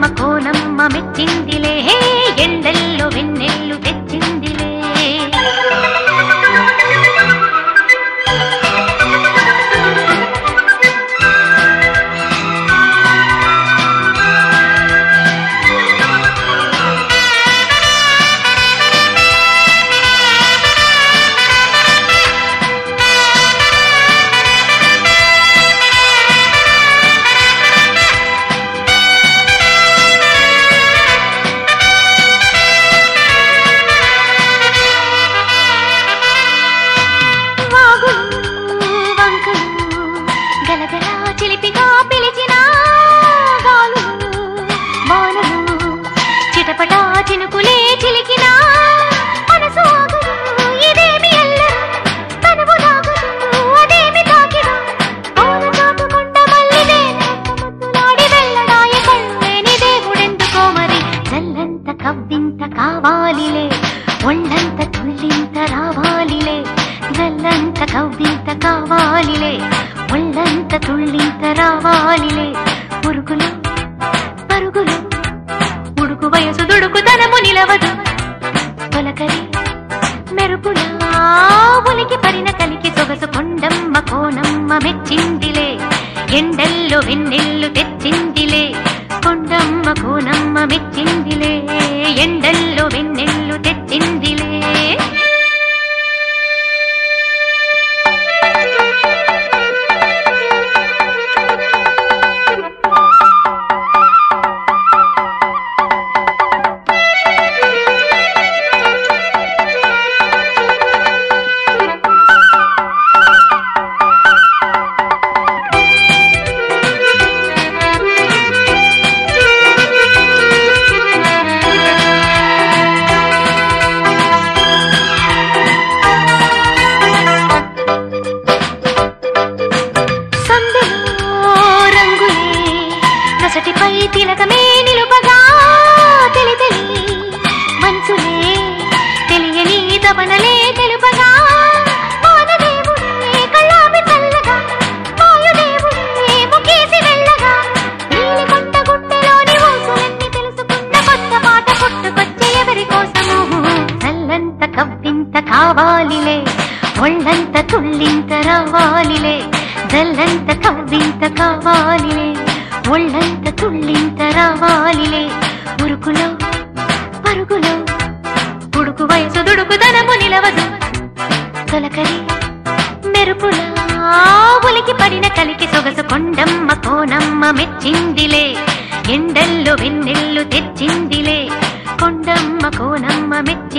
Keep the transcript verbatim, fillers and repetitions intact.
కొండమ్మ కోనమ్మ మెచ్చిందిలే ఎండల్లో వెన్నెల్లు తెచ్చిందిలే కావాలిలే ఒళ్ళంత తుళ్ళింత రావాలిలే జల్లంత కవ్వింత కావాలిలే ఒళ్ళంత తుళ్ళింత రావాలిలే పురుగులు పరుగులు ఉడుకు వయసు దుడుకుతనము నిలవదు తొలకరి మెరుపులా ఉలికి పరిన కలికి సొగసు కొండమ్మ కోనమ్మ మెచ్చిందిలే ఎండల్లో వెన్నెల్లు తెచ్చిందిలే కొండమ్మ కోనమ్మ మెచ్చిందిలే ఎండల్లో వెన్నెల్లు తెచ్చిందిలే పై తిలకమే నిలుపగా తెలి తెలి మనసులే తెలియని తపనలే తెలుపగా వానదేవుడే కళ్ళాపి చల్లగా వాయుదేవుడే ముఖేసి వెళ్ళగా నీలి కొండ గుట్టలోని ఊసులన్నీ తెలుసుకున్న కొత్త పాట పుట్టుకొచ్చే ఎవరి కోసము చల్లంత కవ్వింత కావాలిలే ఒళ్ళంత తుళ్ళింత రావాలిలే జల్లంత కవ్వింత కావాలిలే ఒళ్ళంత తుళ్ళింత రావాలిలే ఉరుకులో పరుగులో ఉడుకు వయసు దుడుకుదనము నిలవదు తొలకరి మెరుపులా ఉలికి పడిన కలికి సొగసు కొండమ్మ కోనమ్మ మెచ్చిందిలే ఎండల్లో వెన్నెల్లు తెచ్చిందిలే కొండమ్మ కోనమ్మ మెచ్చిందిలే